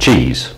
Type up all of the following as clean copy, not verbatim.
cheese.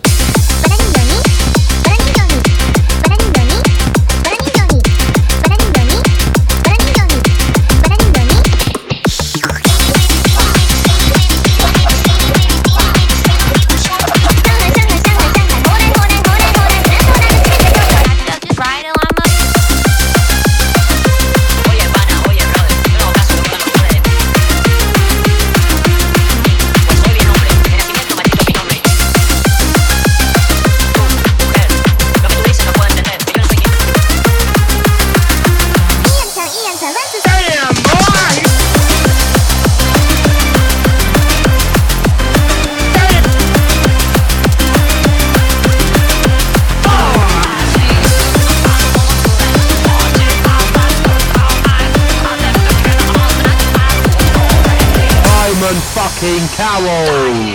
Fucking Carol!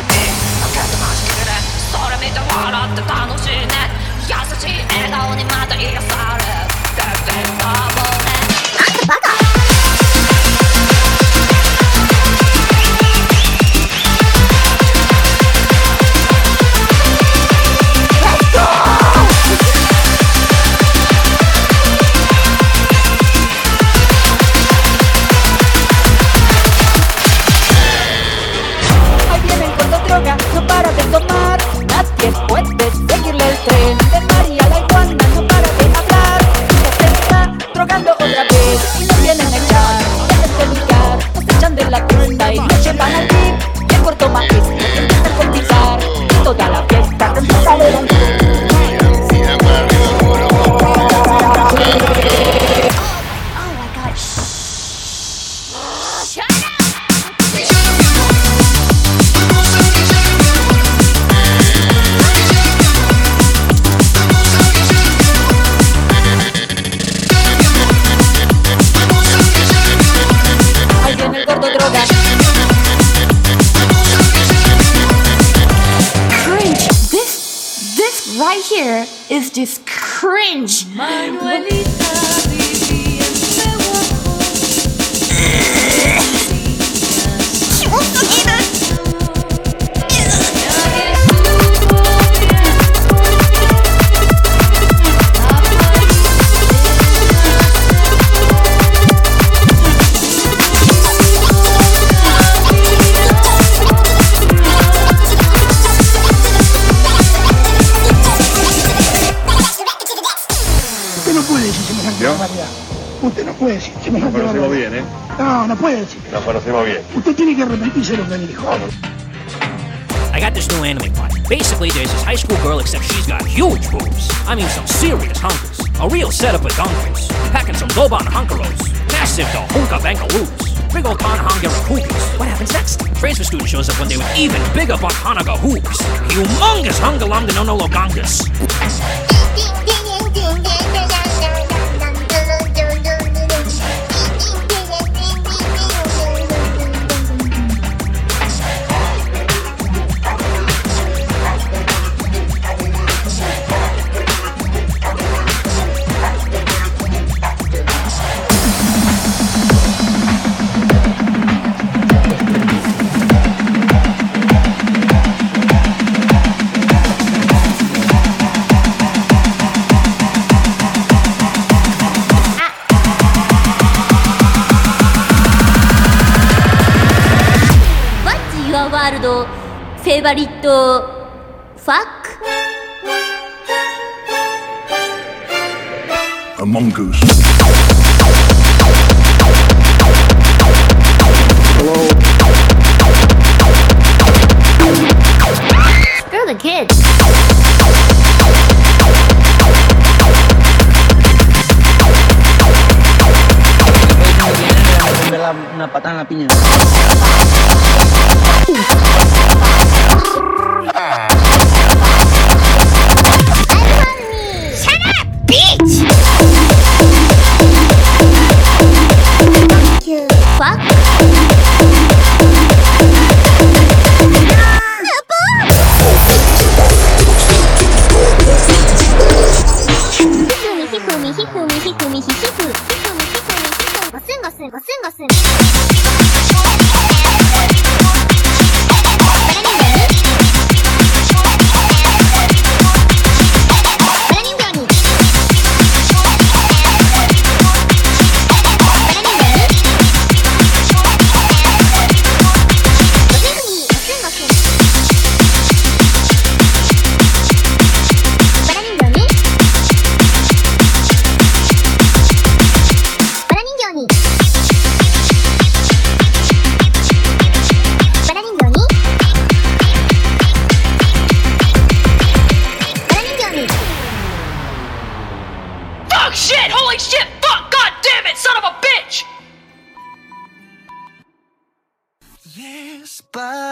それ見て笑って楽しいね優しい笑顔にまた癒され全然だもんねなんてバカ No para de tomar, nadie puede seguirle el tren. De María la iguana no para de hablar. Ya se está drogando otra vez y no vienen a echar. Déjense brincar, nos echan de la tienda y nos llevan al VIP. Y el corto maestro empieza a complicar toda la fiesta con su salero. Cringe. This right here is just cringe. Usted no puede decir semejante Nos conocemos barbaridad. bien, ¿eh? No, no puede decir. Nos conocemos bien. Usted tiene que arrepentirse de lo que dijo. I got this new anime plot. Basically, there's this high school girl, except she's got huge boobs. I mean, some serious hunkers. A real setup of dunkers. Packing some Doban hunkeros. Massive to hunka bankaroos. Big old Kanahanga hoopies. What happens next? Transfer student shows up one day with even bigger buck Hanaga hoops. Humongous hungalonga no logangas. Favorite fuck? A mongoose. Hello. Screw the kids. Una patada en la piña. Shut up, bitch! Fuck? Hifumi. Fuck, shit, holy shit, fuck, god damn it, son of a bitch! Yes, but